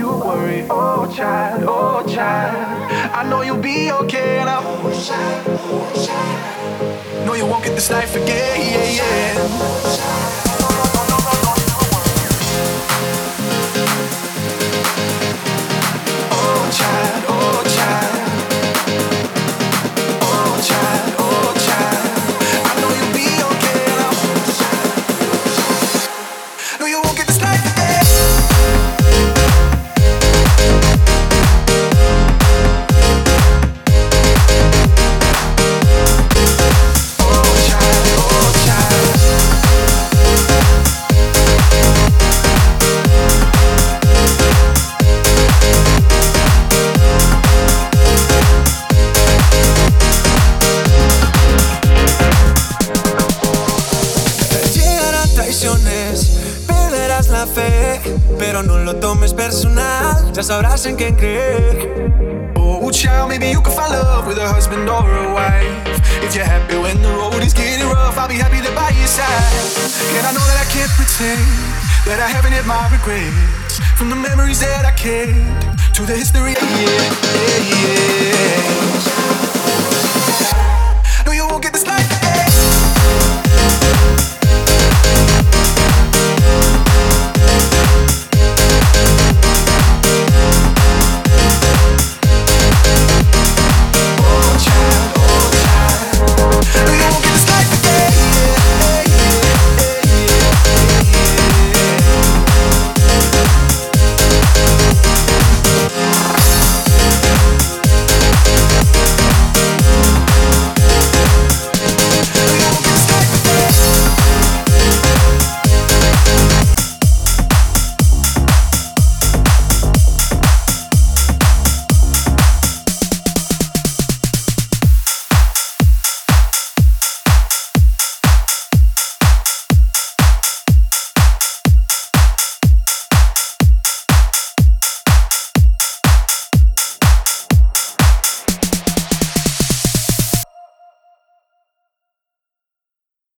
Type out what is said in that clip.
you worry. Oh child, I know you'll be okay. And I know you won't get this life again. Yeah, yeah. Oh child, oh child, oh child, oh child. I know you'll be okay. And I know you won't get this life again. Perderás la fe, pero no lo tomes personal. Ya sabrás en quién creer. Oh child, maybe you can find love with a husband or a wife. If you're happy when the road is getting rough, I'll be happy to by your side. And I know that I can't pretend that I haven't had my regrets. From the memories that I kept to the history. Yeah, yeah, yeah. No, you won't get this life.